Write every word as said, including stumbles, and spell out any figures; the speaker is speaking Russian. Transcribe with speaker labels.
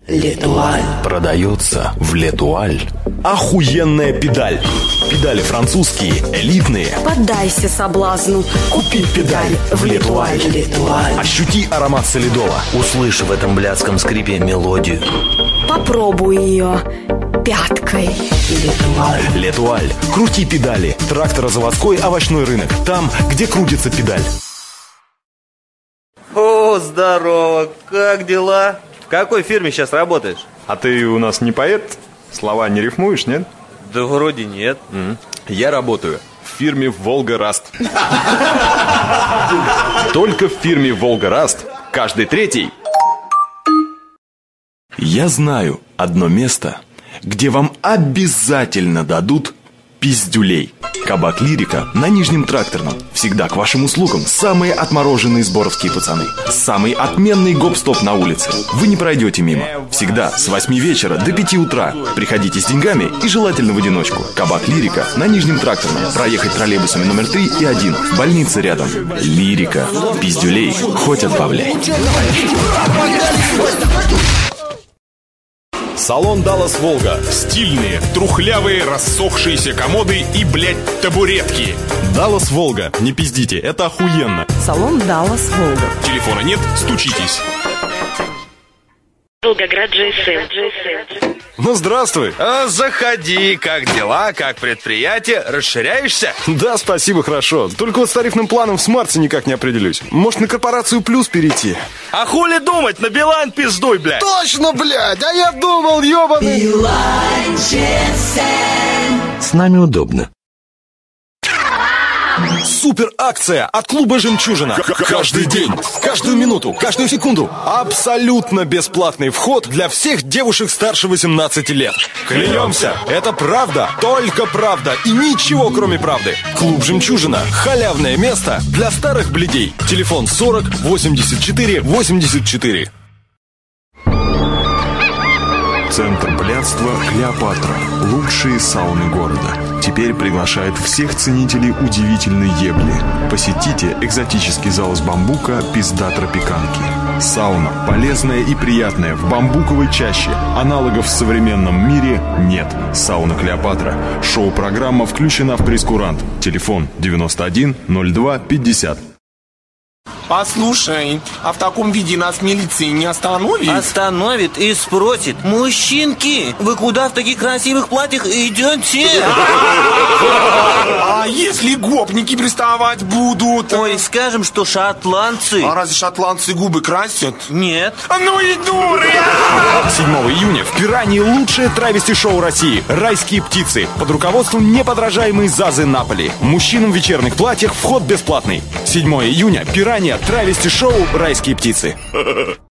Speaker 1: Летуаль.
Speaker 2: Продается в Летуаль. Охуенная педаль. Педали французские, элитные.
Speaker 1: Поддайся соблазну.
Speaker 2: Купи педаль в Летуаль.
Speaker 1: Летуаль.
Speaker 2: Ощути аромат солидола.
Speaker 3: Услышь в этом блядском скрипе мелодию.
Speaker 1: Попробуй ее пяткой.
Speaker 2: Летуаль. Летуаль. Крути педали. Тракторозаводской овощной рынок. Там, где крутится педаль.
Speaker 4: О, здорово. Как дела? В какой фирме сейчас работаешь?
Speaker 5: А ты у нас не поэт? Слова не рифмуешь, нет?
Speaker 4: Да вроде нет.
Speaker 5: Mm. Я работаю в фирме «Волга-Раст». Только в фирме «Волга-Раст» каждый третий.
Speaker 2: Я знаю одно место, где вам обязательно дадут пиздюлей. Кабак «Лирика» на Нижнем Тракторном. Всегда к вашим услугам самые отмороженные сборовские пацаны. Самый отменный гоп-стоп на улице. Вы не пройдете мимо. Всегда с восьми вечера до пяти утра. Приходите с деньгами и желательно в одиночку. Кабак «Лирика» на Нижнем Тракторном. Проехать троллейбусами номер три и один. Больница рядом. «Лирика». Пиздюлей хоть отбавляй.
Speaker 6: Салон «Даллас Волга». Стильные, трухлявые, рассохшиеся комоды и, блядь, табуретки.
Speaker 5: «Даллас Волга». Не пиздите, это охуенно.
Speaker 7: Салон «Даллас Волга».
Speaker 6: Телефона нет, стучитесь.
Speaker 8: Волгоград джи эс эм.
Speaker 5: Ну, здравствуй.
Speaker 4: А, заходи, как дела, как предприятие, расширяешься?
Speaker 5: Да, спасибо, хорошо. Только вот с тарифным планом в смарте никак не определюсь. Может, на корпорацию плюс перейти?
Speaker 4: А хули думать, на Билайн пиздуй, блядь.
Speaker 5: Точно, блядь, а я думал, ебаный.
Speaker 1: Билайн джи эс эм.
Speaker 3: С нами удобно.
Speaker 2: Супер акция от клуба «Жемчужина».
Speaker 5: Каждый день,
Speaker 2: Каждую минуту, каждую секунду.
Speaker 5: абсолютно бесплатный вход для всех девушек старше восемнадцати лет. Клянемся, это правда, только правда и ничего кроме правды. Клуб «Жемчужина». Халявное место для старых блядей. Телефон сорок восемьдесят четыре восемьдесят четыре.
Speaker 9: Центр блядства «Клеопатра». Лучшие сауны города. Теперь приглашает всех ценителей удивительной ебли. Посетите экзотический зал из бамбука «Пизда тропиканки». Сауна полезная и приятная в бамбуковой чаще. Аналогов в современном мире нет. Сауна «Клеопатра». Шоу-программа включена в прейскурант. Телефон девяносто один ноль два пятьдесят.
Speaker 10: Послушай, а в таком виде нас милиция не остановит?
Speaker 3: Остановит и спросит: мужчинки, вы куда в таких красивых платьях идете?
Speaker 10: А если гопники приставать будут?
Speaker 3: Ой, скажем, что шотландцы.
Speaker 10: А разве шотландцы губы красят?
Speaker 3: Нет.
Speaker 10: Ну и дуры!
Speaker 2: седьмого июня в Пираньи лучшее травести-шоу России «Райские птицы» под руководством неподражаемой Зазы Наполи. Мужчинам в вечерних платьях вход бесплатный. седьмого июня Пиранья травести-шоу «Райские птицы».